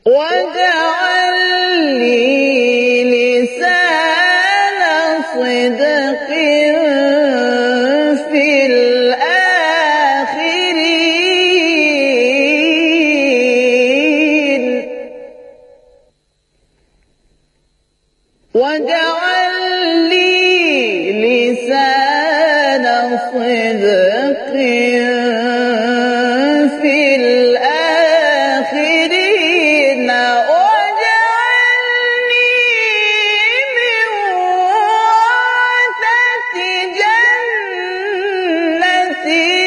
واجعل لي لسان صدق في الآخرين واجعل لي لسان صدق في الآخرين واجعلني من ورثة جنة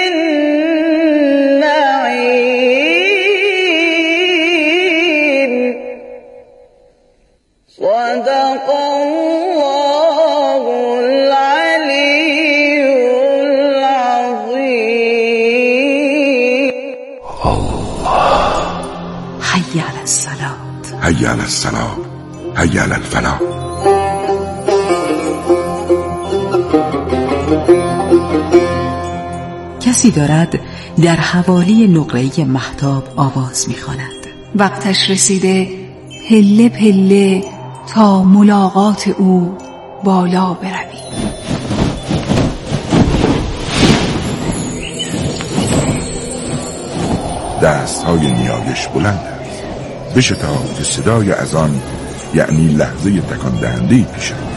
النعيم. صدق الله العلي العظيم. حي على الصلاة، حي على الصلاة، حي على الفلاح. کسی دارد در حوالی نقره مهتاب آواز می‌خواند. وقتش رسیده پله پله تا ملاقات او بالا بروی. دستهای نیایش بلند است. بشتاب که صدای اذان یعنی لحظه تکان دهنده پیش آمد.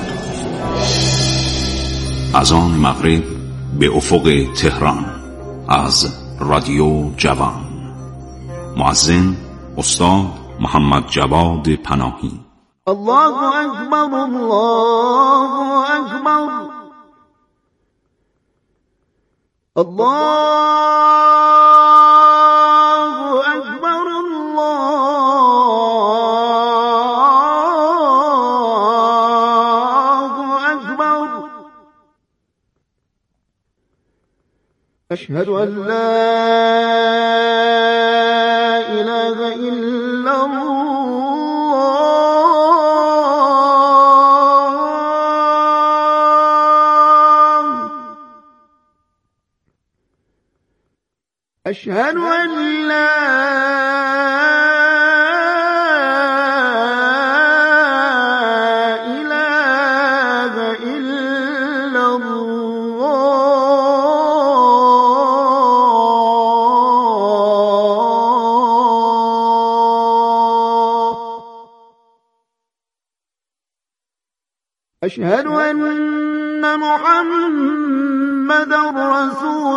اذان مغرب به افق تهران از رادیو جوان. مؤذن استاد محمد جواد پناهی. الله اکبر، الله اکبر، الله اکبر، الله اکبر. اشهد ان لا اله الا الله. أشهد أن لا إله إلا الله. أشهد أن محمدا رسول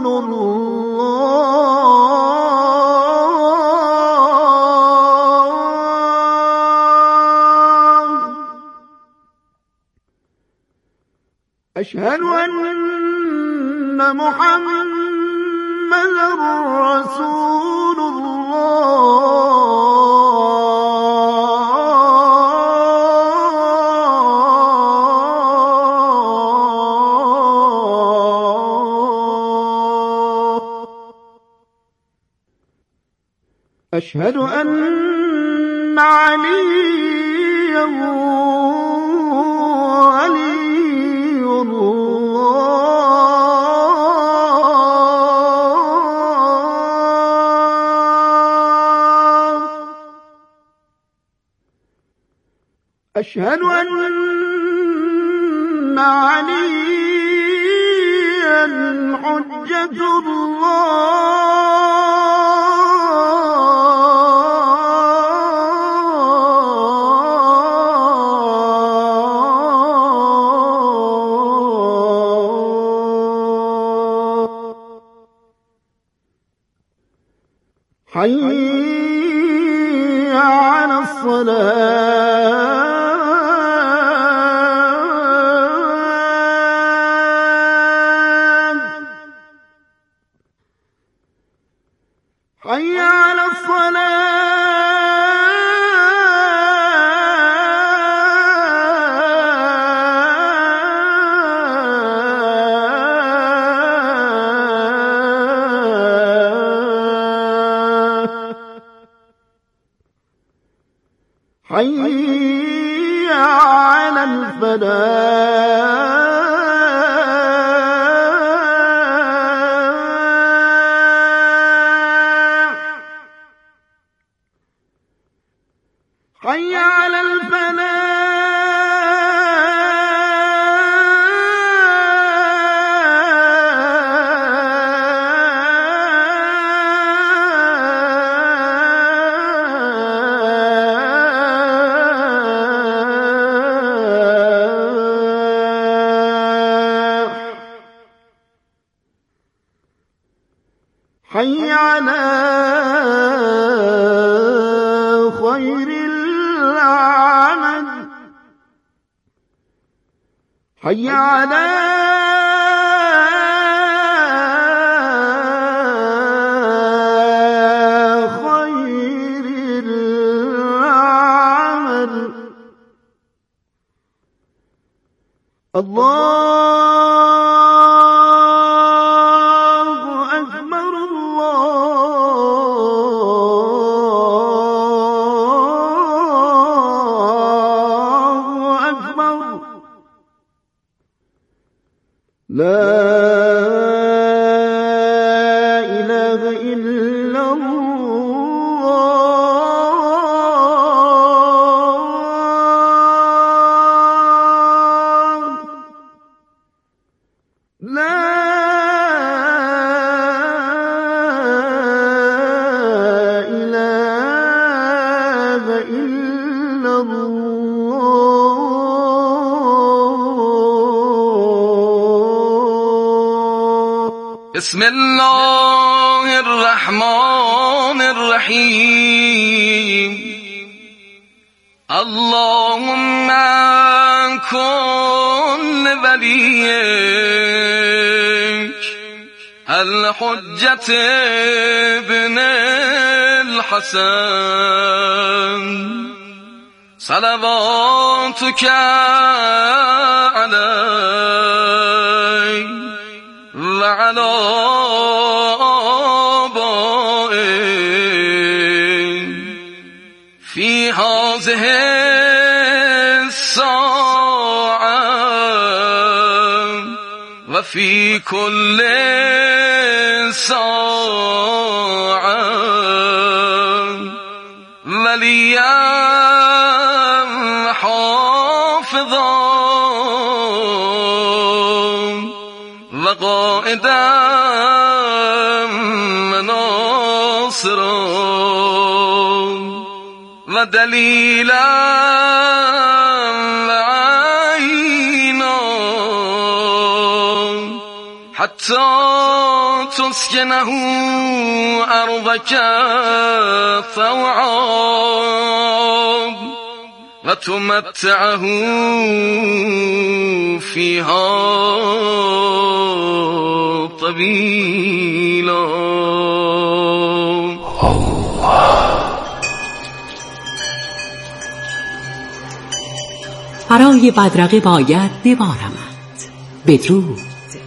الله. أشهد أن محمدا رسول الله. أشهد أن عليا ولي الله. أشهد أن عليا حجة الله. حي على الصلاة. حي على الصلاة. حي على الفلاح. حي على حي على خير العمل حي على خير العمل لا إله إلا الله لا إله إلا بسم الله الرحمن الرحيم اللهم كن لوليك الحجة ابن الحسن صلواتك عليه وعلى آبائه في هذه الساعة وفي كل ساعة وليا حافظا وقائدا وناصرا ودليلا وعينا حتى تسكنه أرضك طوعا وتمتعه فيها طويلا. برای بدرقه باید ببارمد بدرود،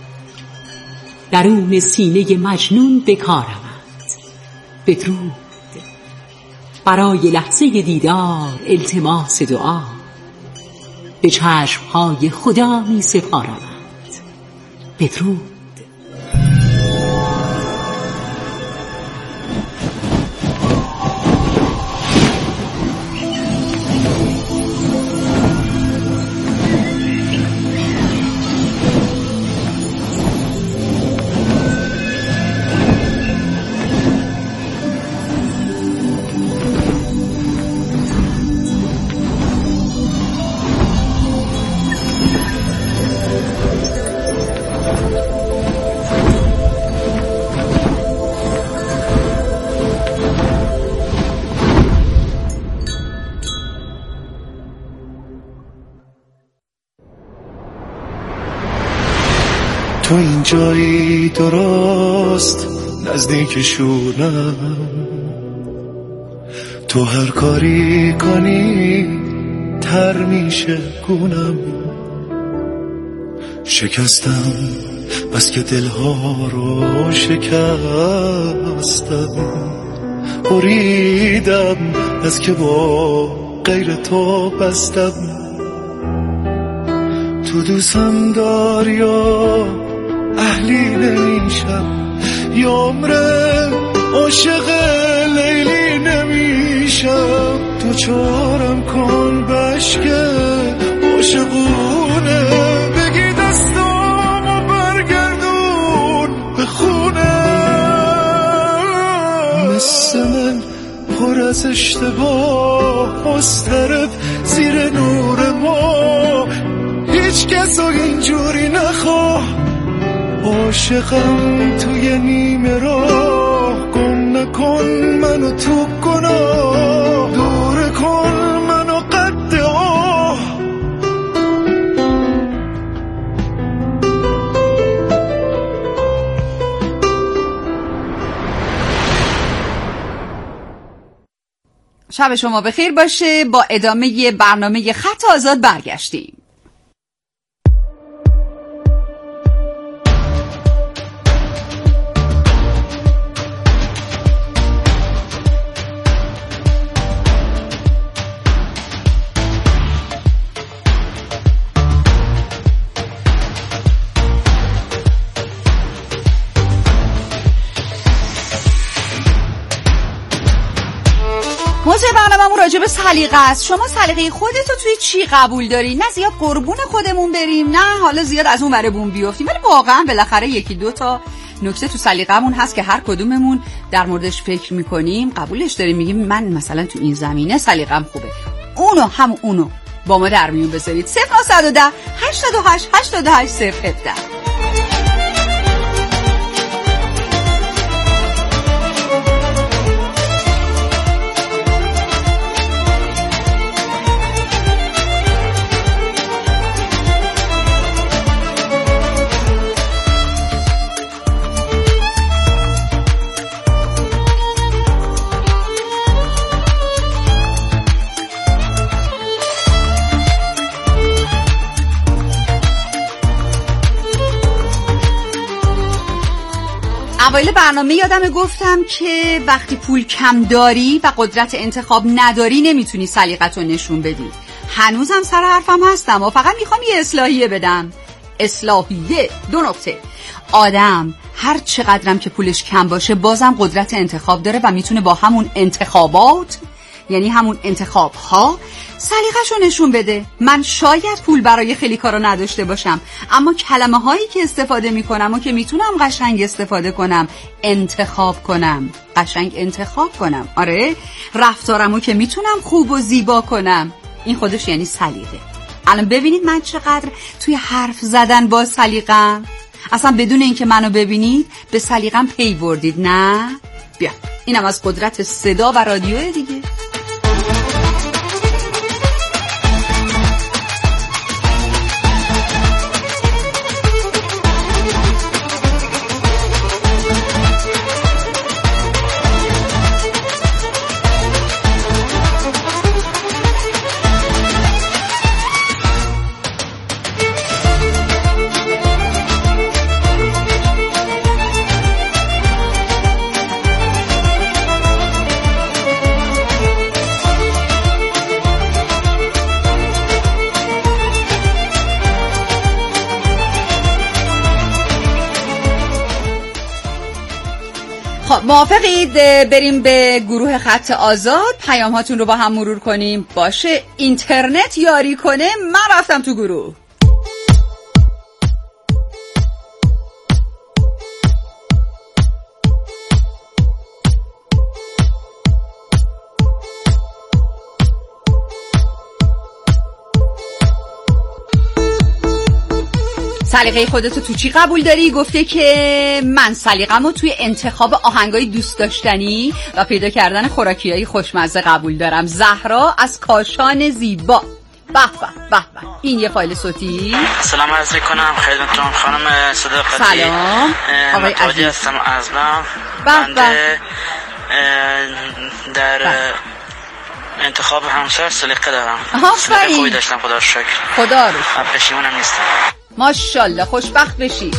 درون سینه مجنون بکارمد بدرود، برای لحظه دیدار التماس دعا به چشمهای خدا می سپارمد بدرود. تو اینجایی درست نزدیک شونم، تو هر کاری کنی تر میشه گونم، شکستم بس که دلها رو شکستم، بریدم از که با غیر تو بستم، تو دوستم داری یا اهلی نمیشم، یا عمر عاشق لیلی نمیشم، تو ناچارم کن بشکه عاشقونه، بگی دستامو برگردون به خونه. مثل من پر از اشتباه مضطرب زیر نور ما، هیچ کسو اینجوری نخواه. عاشقم توی نیمه راه، گم نکن منو تو گناه، دور کن منو قد آه. شب شما بخیر باشه. با ادامه برنامه خط آزاد برگشتیم. موضوع برنامه‌مون راجع به سلیقه است. شما سلیقه خودتو توی چی قبول داری؟ نه زیاد قربون خودمون بریم، نه حالا زیاد از اون ور بوم بیافتیم، ولی واقعا بالاخره یکی دو تا نکته تو سلیقه‌مون هست که هر کدوممون در موردش فکر می‌کنیم، قبولش داریم، میگیم من مثلا تو این زمینه سلیقه‌م خوبه. اونو با ما در میون بذارید. 0910 828 88 017. اوایل برنامه یادم گفتم که وقتی پول کم داری و قدرت انتخاب نداری نمیتونی سلیقتو نشون بدی. هنوزم سر حرفم هستم و فقط میخوام یه اصلاحیه بدم. اصلاحیه 2 نکته. آدم هر چقدرم که پولش کم باشه بازم قدرت انتخاب داره و میتونه با همون انتخابات، یعنی همون انتخاب ها، سلیقه‌شو نشون بده. من شاید پول برای خیلی کارا نداشته باشم، اما کلمه هایی که استفاده میکنم و که میتونم قشنگ استفاده کنم، انتخاب کنم، قشنگ انتخاب کنم. آره، رفتارمو که میتونم خوب و زیبا کنم، این خودش یعنی سلیقه. الان ببینید من چقدر توی حرف زدن با سلیقه‌ام، اصلا بدون اینکه منو ببینید به سلیقه‌ام پی بردید. نه بیا، اینم از قدرت صدا و رادیو دیگه. موافقید بریم به گروه خط آزاد، پیام هاتون رو با هم مرور کنیم؟ باشه، اینترنت یاری کنه. من رفتم تو گروه. سلیقه خودتو تو چی قبول داری؟ گفته که من سلیقه‌مو توی انتخاب آهنگای دوست داشتنی و پیدا کردن خوراکیای خوشمزه قبول دارم. زهرا از کاشان زیبا. به به به به. این یه فایل صوتی. سلام عرض می‌کنم خدمتتون خانم صداقتی. سلام آقای عزیز. هستم ازلام. بنده در انتخاب همسر سلیقه دارم. آفرین. خوبی داشتم خدا رو شکر. خدا رو شکر. پشیمونم نیستم. ماشاءالله، خوشبخت بشی.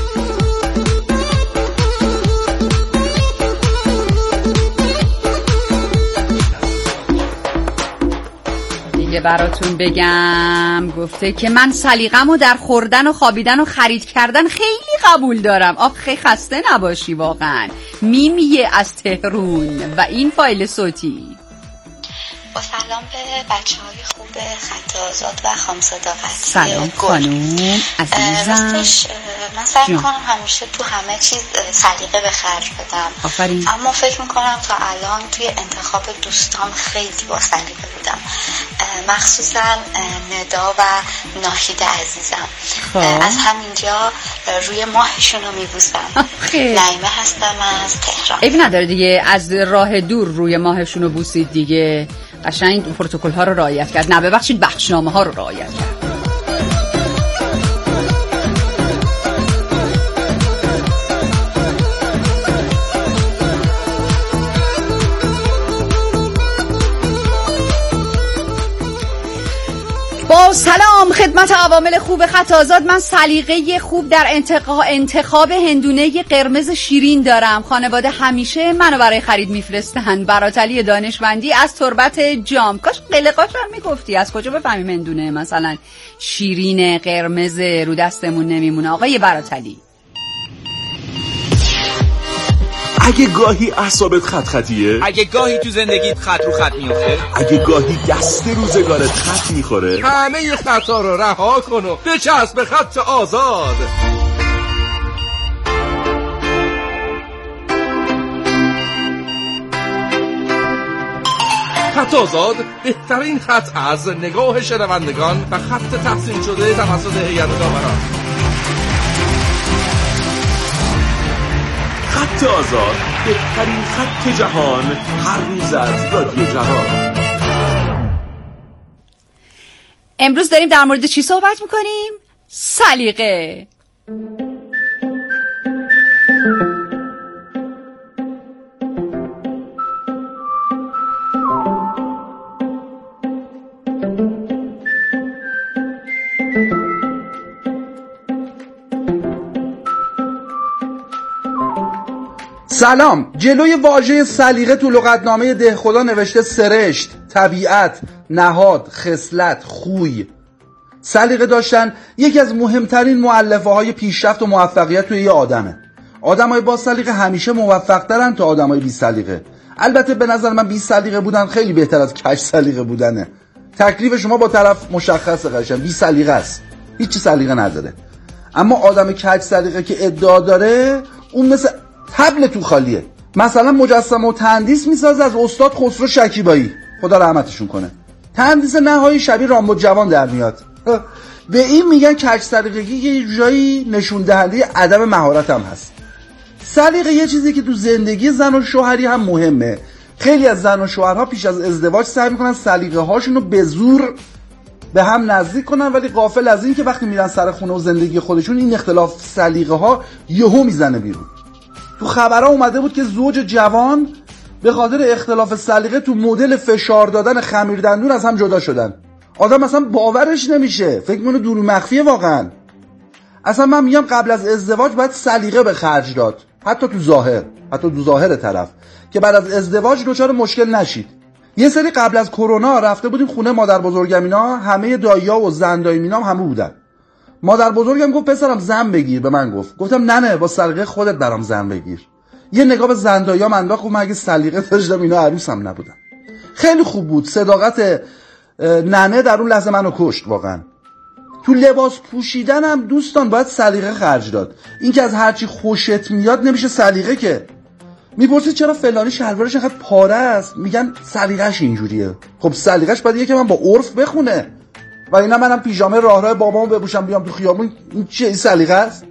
دیگه براتون بگم، گفته که من سلیقه‌مو در خوردن و خوابیدن و خرید کردن خیلی قبول دارم. آخه خسته نباشی واقعا. میمیه از تهرون. و این فایل صوتی. با سلام به بچه‌های خوب خط آزاد و خانم صداقتی. سلام خانم عزیزم. راستش من سعی می‌کنم همیشه تو همه چیز سلیقه به خرج بدم. آفرین. اما فکر می‌کنم تا الان توی انتخاب دوستام خیلی با سلیقه بودم، مخصوصا ندا و ناهید عزیزم. از همینجا روی ماهشون رو می‌بوسم. نعیمه هستم از تهران. عیبی نداره دیگه، از راه دور روی ماهشون رو بوسید دیگه. قشنگ پروتکل ها رو رعایت کرد. نه ببخشید، بخشنامه ها رو رعایت کرد. با سلام خدمت عوامل خوب خط آزاد. من سلیقه خوب در انتخاب هندونه قرمز شیرین دارم. خانواده همیشه منو برای خرید میفرستن. براتلی دانشمندی از تربت جام. کاش قلقاش هم میگفتی. از کجا بفهمیم هندونه مثلا شیرین قرمز رو دستمون نمیمونه آقای براتلی؟ اگه گاهی اعصابت خطیه، اگه گاهی تو زندگیت خط رو خط میفته، اگه گاهی دست روزگارت خط میخوره، همه ی خطا رو رها کن و بچسب به خط آزاد. خط آزاد بهترین خط از نگاه شنوندگان و خط تحسین شده توسط هیئت داوران. خط آزاد بهترین خط جهان، هر روز از رادیو جوان. امروز داریم در مورد چی صحبت میکنیم؟ سلیقه. سلام. جلوی واژه سلیقه تو لغتنامه دهخدا نوشته سرشت، طبیعت، نهاد، خصلت، خوی. سلیقه داشتن یکی از مهمترین مؤلفه های پیشرفت و موفقیت توی یه آدمه. آدمای با سلیقه همیشه موفق‌ترن تا آدمای بی سلیقه. البته به نظر من بی سلیقه بودن خیلی بهتر از کج سلیقه بودنه. تکلیف شما با طرف مشخصه، قشنگ بی سلیقه است، هیچ سلیقه نداره. اما آدم کج سلیقه که ادعا داره اون مثل تبل تو خالیه. مثلا مجسمه و تندیس میسازه از استاد خسرو شکیبایی، خدا رحمتشون کنه. تندیس نهایی شبیه رامبد جوان در میاد. به این میگن کج سلیقگی، یه جایی نشون دهنده عدم مهارت هم هست. سلیقه یه چیزی که تو زندگی زن و شوهری هم مهمه. خیلی از زن و شوهرها پیش از ازدواج سعی میکنن سلیقه هاشون رو به زور به هم نزدیک کنن، ولی غافل از این که وقتی میرن سر خونه و زندگی خودشون این اختلاف سلیقه ها یهو میزنه بیرون. تو خبرها اومده بود که زوج جوان به خاطر اختلاف سلیقه تو مدل فشار دادن خمیر دندون از هم جدا شدن. آدم اصلا باورش نمیشه، فکر میکنه دور مخفیه واقعا. اصلا من میگم قبل از ازدواج باید سلیقه به خرج داد، حتی تو ظاهر طرف، که بعد از ازدواج دچار مشکل نشید. یه سری قبل از کرونا رفته بودیم خونه مادر بزرگمینا، همه دایی‌ها و زندایمینام همه بودن. مادر بزرگم گفت پسرم زن بگیر، به من گفتم نه با سلیقه خودت برام زن بگیر. یه نگاه به زنداییام انداخت، گفت من اگه سلیقه داشتم اینا عروسم نبودن. خیلی خوب بود. صداقت ننه در اون لحظه منو کشت واقعا. تو لباس پوشیدن هم دوستان باید سلیقه خرج داد. این که از هرچی خوشت میاد نمیشه سلیقه که. میپرسید چرا فلانی شلوارش اینقدر پاره است، میگن سلیقه‌اش اینجوریه. خب سلیقه‌اش باید که من با عرف بخونه. و اینا منم پیژامه راه بابامو بپوشم بیام تو خیابون، این چه سلیقه است؟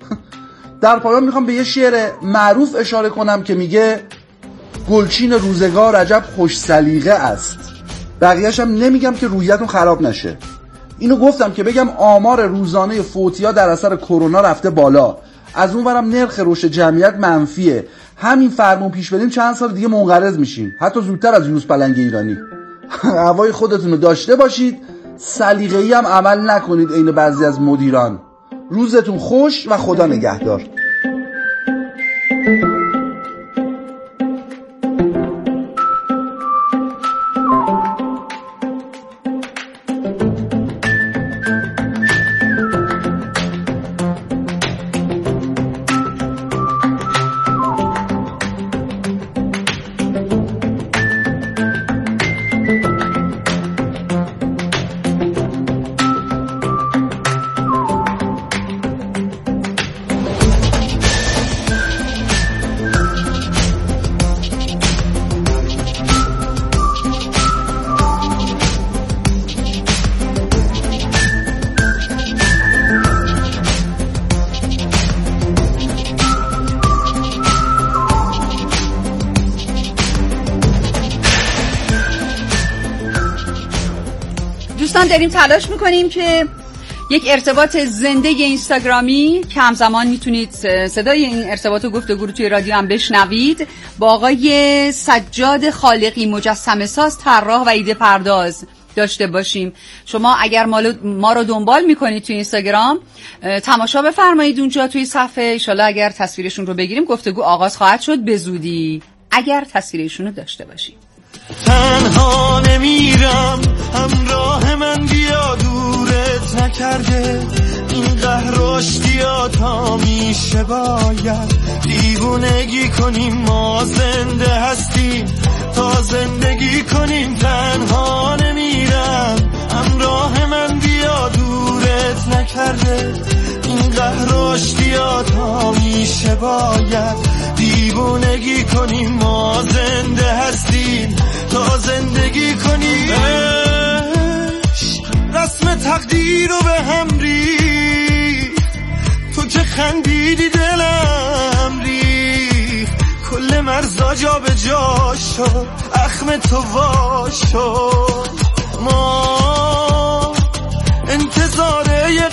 در پایان میخوام به یه شعر معروف اشاره کنم که میگه گلچین روزگار عجب خوش سلیقه است. بقیه‌اش هم نمیگم که روحیتون خراب نشه. اینو گفتم که بگم آمار روزانه فوتی‌ها در اثر کرونا رفته بالا، از اونورم نرخ رشد جمعیت منفیه. همین فرمون پیش بدیم چند سال دیگه منقرض میشیم، حتی زودتر از یونس پلنگ ایرانی. هوای خودتون رو داشته باشید، سلیقه‌ای هم عمل نکنید عین بعضی از مدیران. روزتون خوش و خدا نگهدار. دوستان داریم تلاش میکنیم که یک ارتباط زنده اینستاگرامی که همزمان میتونید صدای این ارتباط و گفتگو رو توی رادیو هم بشنوید با آقای سجاد خالقی، مجسمه ساز، طراح و ایده پرداز داشته باشیم. شما اگر ما رو دنبال میکنید توی اینستاگرام تماشا بفرمایید اونجا توی صفحه. انشالله اگر تصویرشون رو بگیریم گفتگو آغاز خواهد شد به زودی، اگر تصویرشون رو داشته باشیم. تنها نمیرم، همراه من بیا، دورت نکرده این قهر و اشتیاطا میشه. باید دیوونگی کنیم، ما زنده هستیم تا زندگی کنیم. تنها نمیرم، همراه من بیا، دورت نکرده این قهر و اشتیاطا میشه. باید دیوونگی کنیم، ما زنده هستیم تا زندگی کنیم. رسم تقدیر رو به هم ریخت، تو که خندیدی دلم ریخت. کل مرزا جا به جا شد، اخم تو وا شد. ما انتظار یه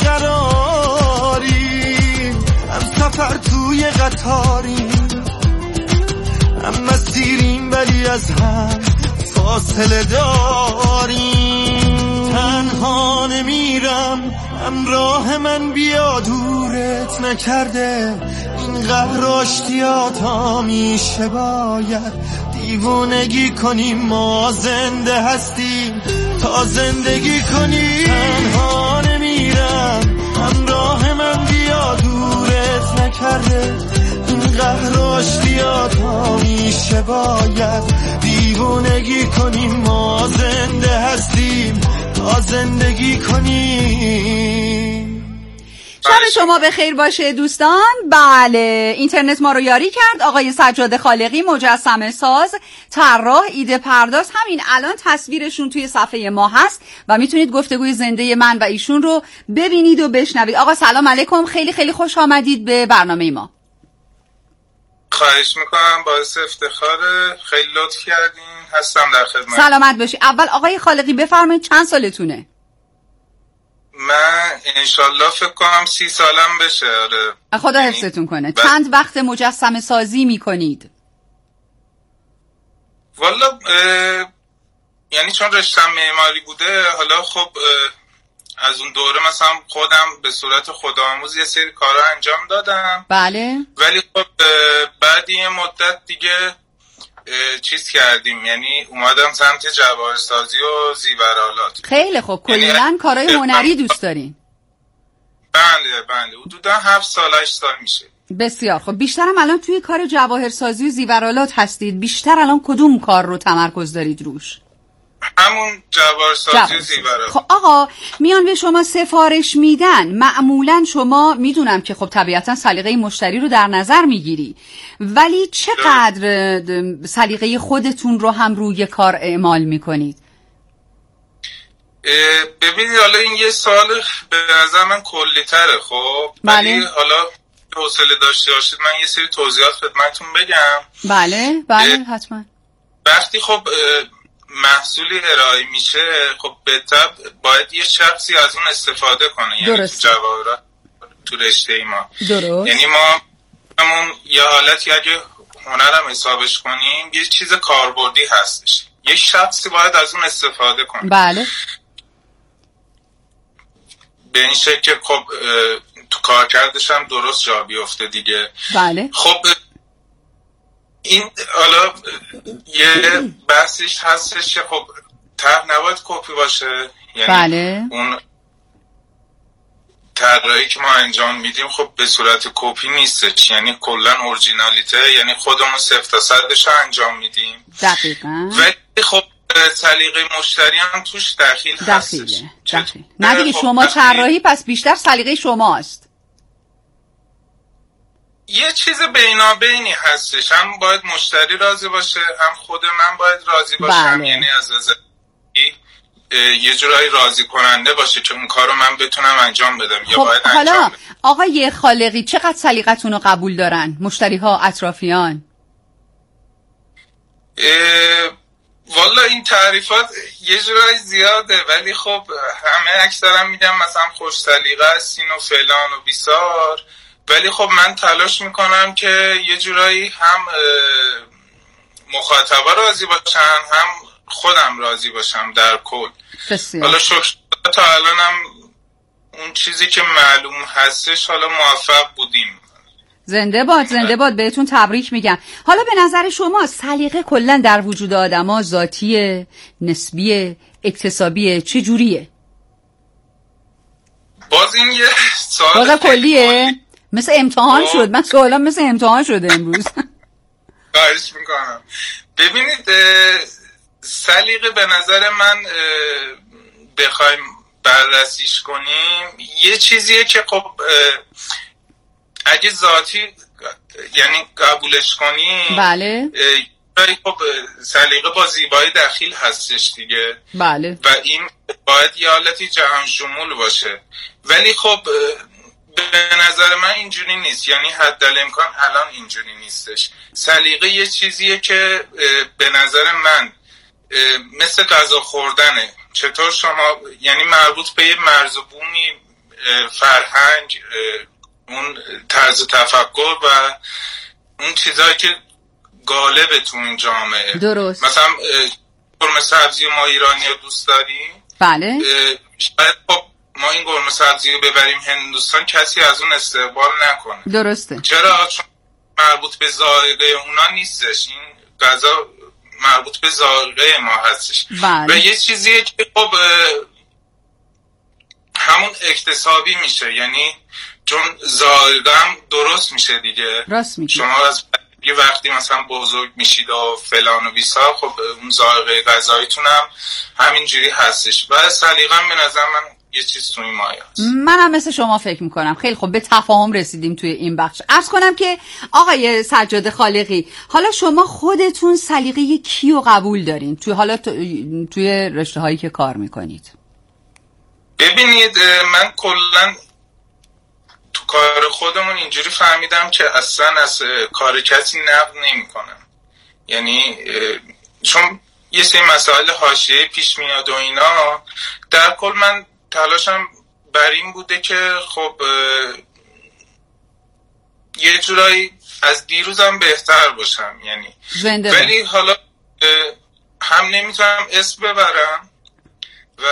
قراریم، هم سفر توی قطاریم، هم مسیریم ولی از هم فاصله داریم. تنها نمیرم، همراه من بیا، دورت نکرده این قهر و اشتیاطا میشه. باید دیوونگی کنیم، ما زنده هستیم تا زندگی کنیم. تنها نمیرم، همراه من بیا، دورت نکرده این قهر و اشتیاطا میشه. باید دیوونگی کنیم، ما زنده هستیم تا زندگی کنیم. شب شما بخیر باشه دوستان. بله، اینترنت ما رو یاری کرد. آقای سجاد خالقی، مجسمه ساز، طراح، ایده پرداز، همین الان تصویرشون توی صفحه ما هست و میتونید گفتگوی زنده من و ایشون رو ببینید و بشنوید. آقا سلام علیکم، خیلی خیلی خوش آمدید به برنامه ما. خواهش میکنم، باعث افتخاره، خیلی لطف کردین، هستم در خدمت. سلامت باشی. اول آقای خالقی بفرمایید چند سالتونه؟ من انشالله فکر کنم 30 سالم بشه. آره، خدا حفظتون کنه. چند وقت مجسمه سازی میکنید؟ والا یعنی چون رشتم معماری بوده، حالا خب از اون دوره مثلا خودم به صورت خودآموز یه سری کارا انجام دادم. بله. ولی خب بعد یه مدت دیگه چیز کردیم، یعنی اومدم سمت جواهرسازی و زیورآلات. خیلی خوب، کلاً کارهای هنری دوست دارین؟ بله بله، حدودا 7 سال 8 سال میشه. بسیار خوب. بیشترم الان توی کار جواهرسازی و زیورآلات هستید. بیشتر الان کدوم کار رو تمرکز دارید روش؟ همون جواهرسازی و زیورآلات. خب آقا، میان به شما سفارش میدن، معمولا شما میدونم که خب طبیعتا سلیقه مشتری رو در نظر میگیری، ولی چقدر سلیقه خودتون رو هم روی کار اعمال میکنید؟ ببینید، حالا این یه سال به نظر من کلی تره، خب ولی حالا حوصله داشته باشید من یه سری توضیحات خدمتتون بگم. بله بله حتما. وقتی خب محصولی ارائه میشه، خب به طب باید یه شخصی از اون استفاده کنه. یعنی تو جواهرات تو رشته ما درست. یعنی ما همون یه حالتی اگه هنرم حسابش کنیم یه چیز کاربردی هستش، یه شخصی باید از اون استفاده کنه. بله. به این شکل که خب تو کارکردش هم درست جا بیفته دیگه. بله. خب این حالا یه بحثش هستش که خب طرح نباید کپی باشه، یعنی بله. اون طراحی که ما انجام میدیم خب به صورت کپی نیستش، یعنی کلا اورجینالیته، یعنی خودمون 0 تا 100ش انجام میدیم. دقیقاً. ولی خب سلیقه مشتری هم توش دخیل هستش. نه دیگه، شما طراحی پس بیشتر سلیقه شماست. یه چیز بینابینی هستش، هم باید مشتری راضی باشه، هم خود من باید راضی باشم. بله. یعنی از یه جورایی راضی کننده باشه که اون کارو من بتونم انجام بدم. خب حالا آقای خالقی چقدر سلیقتون رو قبول دارن مشتری ها، اطرافیان؟ والا این تعریفات یه جورایی زیاده، ولی خب همه اکثرا میگن مثلا خوش سلیقه هستین و فلان و بیسار، ولی خب من تلاش میکنم که یه جورایی هم مخاطبا راضی باشن هم خودم راضی باشم در کل. حالا شکر تا الانم اون چیزی که معلوم هستش حالا موفق بودیم. زنده باد، زنده باد، بهتون تبریک میگم. حالا به نظر شما سلیقه کلا در وجود آدما ذاتیه، نسبیه، اکتسابیه، چه جوریه؟ باز این یه سوال کلیه؟ مثل امتحان شد. من سوالم مثل امتحان شده امروز. خواهش میکنم. ببینید سلیقه به نظر من بخوایم بررسیش کنیم یه چیزیه که خب اگه ذاتی یعنی قبولش کنیم، بله، خب سلیقه با زیبایی دخیل هستش دیگه، بله، و این باید یه حالتی جهان شمول باشه. ولی خب به نظر من اینجوری نیست، یعنی حدالامکان الان اینجوری نیستش. سلیقه یه چیزیه که به نظر من مثل غذا خوردنه. چطور شما یعنی مربوط به یه مرز و بومی، فرهنگ، اون طرز تفکر و اون چیزایی که غالبه تو این جامعه. درست. مثلا قرمه سبزی ما ایرانی ها دوست داریم، بله، شاید خب ما این قرمه سبزی رو ببریم هندوستان کسی از اون استقبال نکنه. درسته. چرا؟ چون مربوط به ذائقه اونا نیستش، این غذا مربوط به ذائقه ما هستش. بله. و یه چیزیه که خب همون اکتسابی میشه، یعنی چون ذائقه هم درست میشه دیگه. راست میگی. شما از یه وقتی مثلا بزرگ میشید و فلان و بیسار، خب اون ذائقه غذاییتون هم همینجوری هستش. و سلیقه هم به نظر من یه چیز توی مایه هست. منم مثل شما فکر میکنم. خیلی خوب، به تفاهم رسیدیم توی این بخش. عرض کنم که آقای سجاد خالقی، حالا شما خودتون سلیقه کیو قبول دارین توی رشته هایی که کار میکنید؟ ببینید من کلا تو کار خودمون اینجوری فهمیدم که اصلا از کار کسی نقد نمی کنم. یعنی چون یه سری مسائل حاشیه‌ای پیش میاد و اینا، در کل من تلاشم بر این بوده که خب یه جورایی از دیروزم بهتر باشم، یعنی ولی حالا هم نمیتونم اسم ببرم و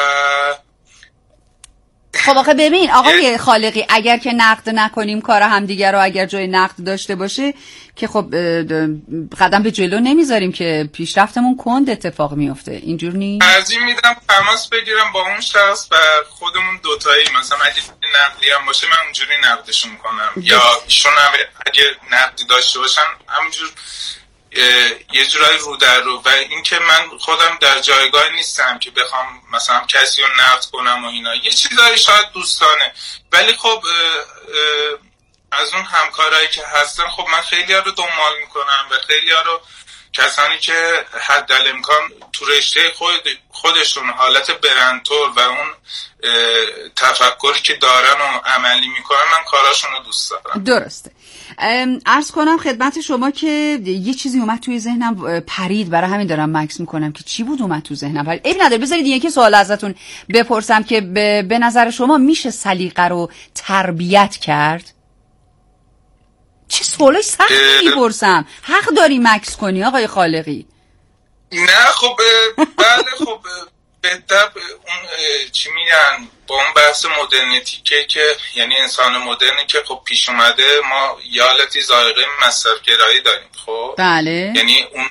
خب آخه ببین آقای خالقی، اگر که نقد نکنیم کار همدیگر رو، اگر جای نقد داشته باشه که خب قدم به جلو نمیذاریم که پیشرفتمون کند اتفاق میفته. اینجور نیست؟ ترجیح میدم تماس بگیرم با اون شخص و خودمون دوتایی، مثلا اگه نقدی هم باشه من اونجوری نقدشون کنم، یا ایشون اگه نقدی داشته باشن همینجور یه جورایی رو در رو. و اینکه من خودم در جایگاه نیستم که بخوام مثلا کسی رو نقد کنم و اینا، یه چیزایی شاید دوستانه، ولی خب از اون همکارایی که هستن خب من خیلی ها رو دنبال میکنم و خیلی ها رو، کسانی که حدالامکان تو رشته خودشون حالت برندتور و اون تفکری که دارن و عملی میکنن، من کاراشون رو دوست دارم. درسته. عرض کنم خدمت شما که یه چیزی اومد توی ذهنم، پرید، برای همین دارم مکس میکنم که چی بود اومد تو ذهنم. ولی عیب نداره، بذارید یکی سوال ازتون بپرسم که به نظر شما میشه سلیقه رو تربیت کرد؟ چه سوالای سختی میپرسم، حق داری مکس کنی آقای خالقی. نه خب بله، خب بهتر اون چی میگن با اون بحث مدرنیتی که یعنی انسان مدرنی که خب پیش اومده، ما یه حالتی ذائقه مصرف گرایی داریم. خب بله، یعنی اون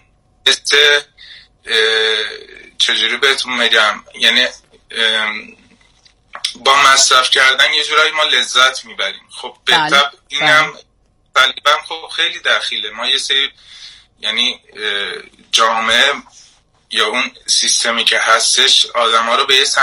چجوری بهتون میگم، یعنی با مصرف کردن یه جورایی ما لذت میبریم. خب بهتر اینم طالبان خب خیلی دخیله. ما یه سری یعنی جامعه یا اون سیستمی که هستش آدم ها رو به یه